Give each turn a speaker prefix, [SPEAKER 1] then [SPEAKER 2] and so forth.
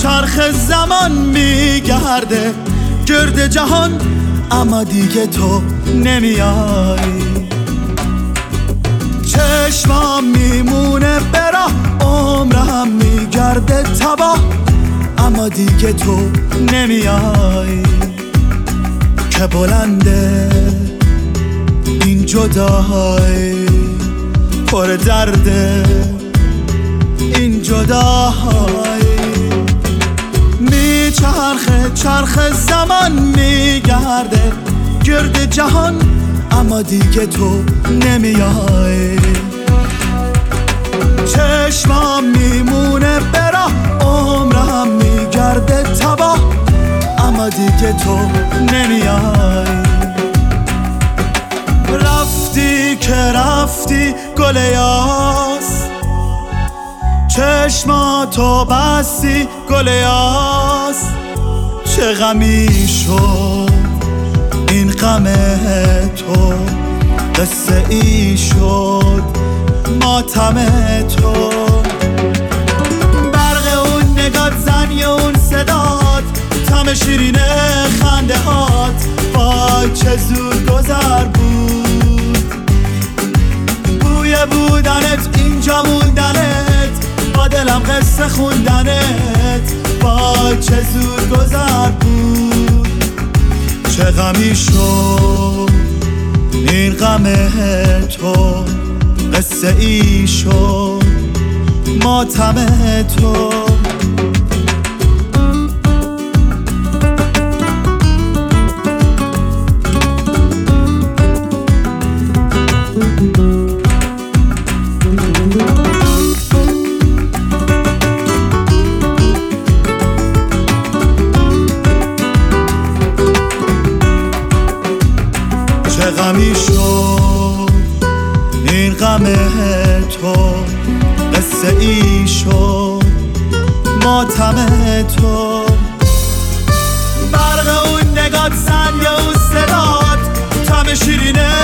[SPEAKER 1] چرخ زمان میگرده گرد جهان، اما دیگه تو نمیای. چشمام میمونه برا، عمرم میگرده تباه، اما دیگه تو نمیای. که بلنده این جدایی، پر درده این جدایی. میچرخه چرخ زمان میگرده گرد جهان، اما دیگه تو نمیای. چشمام میمونه برا، عمرم میگرده تباه، اما دیگه تو نمیای. رفتی که رفتی گل یاس، چشماتو بستی گل یاس. چه غمی شد این غم تو، قصه ای شد ماتم تو. برق اون نگات، زنی اون صدات، تم شیرین خنده هات، وای چه زود گذر بود. بوی بودنت، اینجا موندنت، با دلم قصه خوندنت، وای چه زود گذر بود. چه غمی شد این غم تو، قصه ای شد ماتم تو. چه غمی شد این غم تو، قصه ای شد ماتم تو. برق اون نگات، زنگ اون صدات، تم شیرین